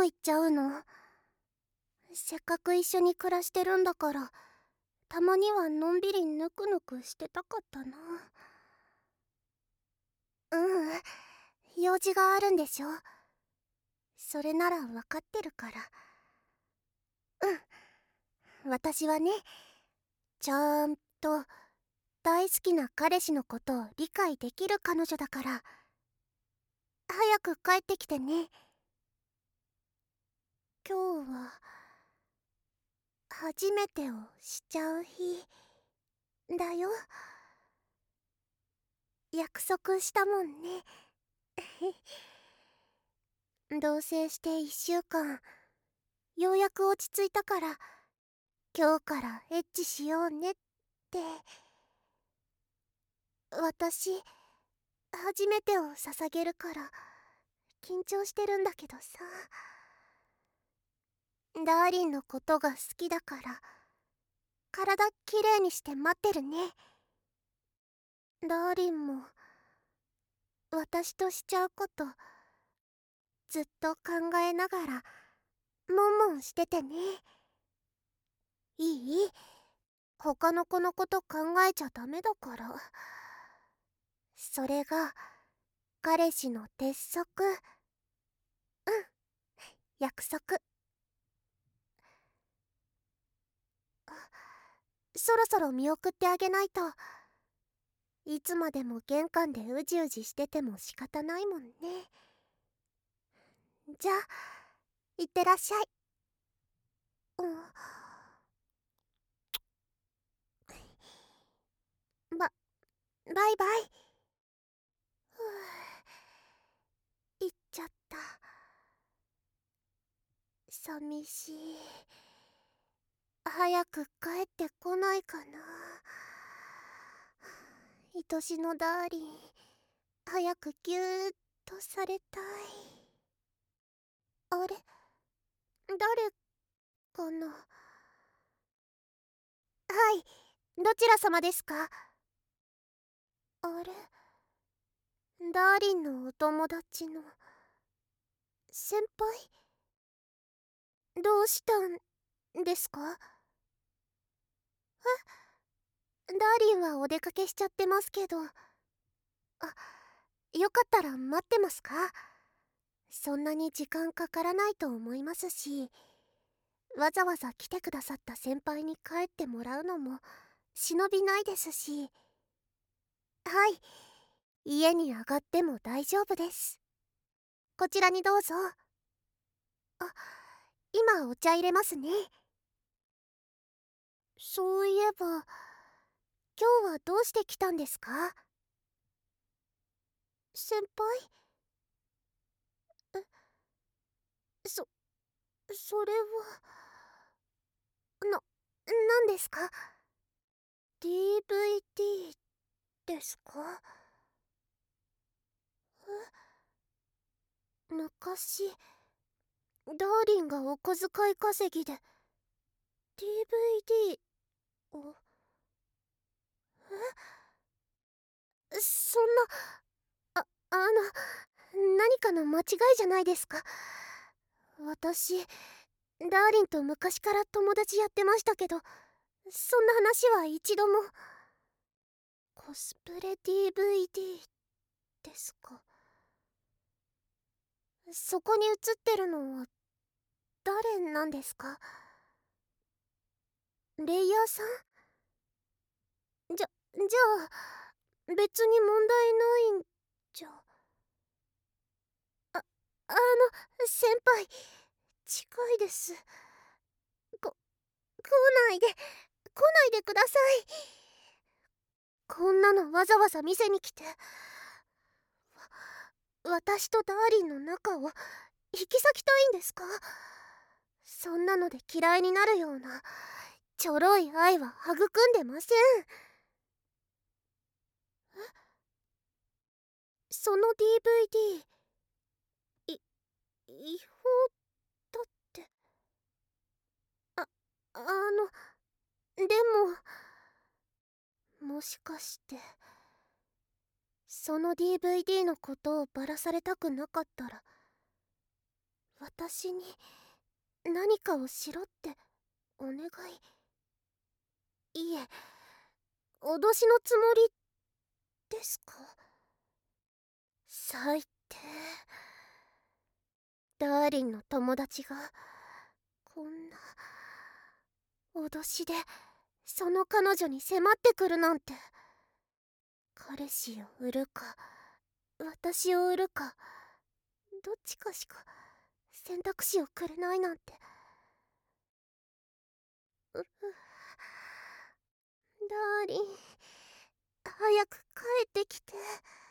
言っちゃうの？せっかく一緒に暮らしてるんだから、たまにはのんびりぬくぬくしてたかったな。用事があるんでしょ？それなら分かってるから。私はね、ちゃんと大好きな彼氏のことを理解できる彼女だから。早く帰ってきてね。今日は初めてをしちゃう日だよ。約束したもんね。同棲して1週間、ようやく落ち着いたから、今日からエッチしようねって。私、初めてを捧げるから緊張してるんだけどさ。ダーリンのことが好きだから、体きれいにして待ってるね。ダーリンも私としちゃうことずっと考えながらもんもんしててね。いい？他の子のこと考えちゃダメだから。それが彼氏の鉄則。約束。そろそろ見送ってあげないと。いつまでも玄関でうじうじしてても仕方ないもんね。じゃあ、いってらっしゃい。バイバイ。行っちゃった。寂しい。早く帰ってこないかな。愛しのダーリン、早くギューッとされたい。あれ、誰かな？はい、どちら様ですか？あれ、ダーリンのお友達の先輩？どうしたんですか？ダーリンはお出かけしちゃってますけど。よかったら待ってますか？そんなに時間かからないと思いますし、わざわざ来てくださった先輩に帰ってもらうのも忍びないですし。はい、家に上がっても大丈夫です。こちらにどうぞ。今お茶入れますね。そういえば、今日はどうして来たんですか？先輩？そそれは何ですか？ DVD ですか？昔ダーリンがお小遣い稼ぎで DVD を。そんな、何かの間違いじゃないですか？私、ダーリンと昔から友達やってましたけど、そんな話は一度も。コスプレ DVD ですか？そこに写ってるのは誰なんですか？レイヤーさん？じゃあ、別に問題ないんじゃ。先輩、近いです。来ないで、来ないでください。こんなのわざわざ店に来て。私とダーリンの仲を引き裂きたいんですか？そんなので嫌いになるようなちょろい愛は育んでません。その DVD、違法だって。ああのでもしかしてその DVD のことをバラされたくなかったら、私私に何かをしろってお願い。いえ、脅しのつもりですか？最低。ダーリンの友達がこんな脅しでその彼女に迫ってくるなんて。彼氏を売るか私を売るか、どっちかしか選択肢をくれないなんて。ダーリン、早く帰ってきて。